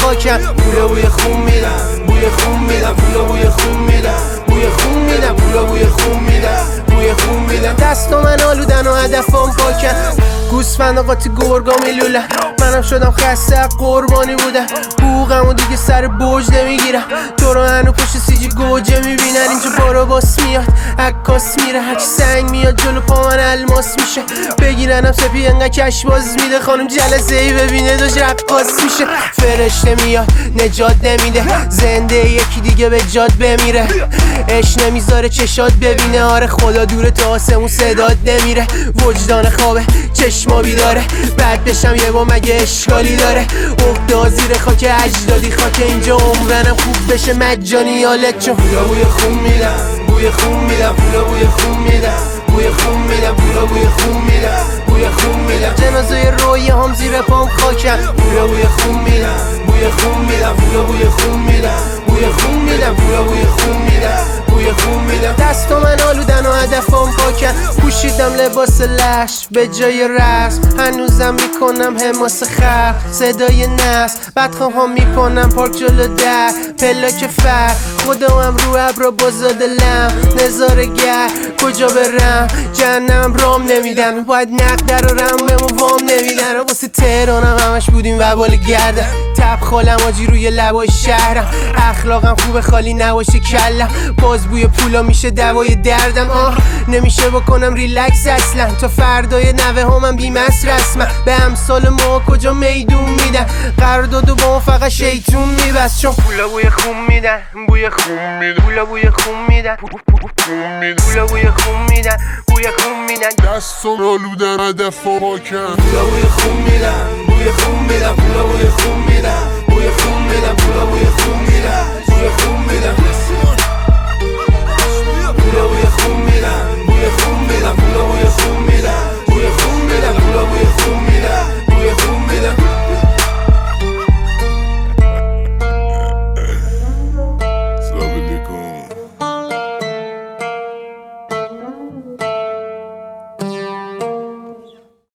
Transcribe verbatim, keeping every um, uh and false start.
خاکم. پولا بوی خون میدم، بوی خون میدم، پولا بوی خون میدم، بوی خون میدم، پولا بوی خون میدم، بوی خون میدم. دست من آلودن و هدفم پاکن، گوسفند قاطی گرگا میلوله. منم شدم خسته قربانی بودم، حقوقمو دیگه سر برج نمیگیرم. تو رو هنو پشت سیجی گوجه میبینن، اینجا بارا باس میاد عکاس میره، هرچی سنگ میاد جلو پا من الماس میشه. بگیرنم سپی انقدر کش باز میده، خانم جلسه ای ببینه داشت رقاص میشه. فرشته میاد نجات نمیده، زنده یکی دیگه به جاد بمیره. اش نمیذاره چشات ببینه، آره خدا دوره تا آسمون صدات نمیره. وجدان خوابه چشما بیداره، بعد بشم یه با مگه اشکالی داره. عهده زیر خاک اجدادی، خاک اینجا عمرنم خوب بشه مجانی یالت چون پولا بوی خون میدم، بوی خون میدم، پولا بوی خون میدم، بوی خون میدم، پولا بوی خون میدم، بوی خون میدم. جنازه رویه هم زیر پام خاکم، پولا بوی خون میدم، بوی خون میدم، پولا بوی خون میدم، بوی خون میدم، پولا بوی خون میدم، بوی خون میدم. دست من آلودن و هدفم پاکن، پوشیدم لباس لش به جای رسم، هنوزم میکنم حماس خلق صدای نس. بدخواهم میکنم پارک جلو در پلاک فر، خودم رو ابرا بازاد لم نظاره گر. کجا برم جهنم رام نمیدن، باید نقد در و رم بمو وام نمیدن. واسه تهرانم همش بودیم وبال گردم، تب خالم آجی روی لبای شهرم. اخلاقم خوبه خالی نباشه کلم، باز بوی پولا میشه دوای دردم. آه نمیشه بکنم ریلکس اصلا، تا فردای نوه همم بیمس رسمم. به امثال ما کجا میدون میدن، قرارداد و با ما فقط شیطون میبست. چون پولا بوی خون میدن، بوی خون میدن، پولا بوی خون میدن، پولا بوی خون میدن، بوی خون میدن. دستم آلودن هدف پاکن، پولا بوی خون میدن، بوی خون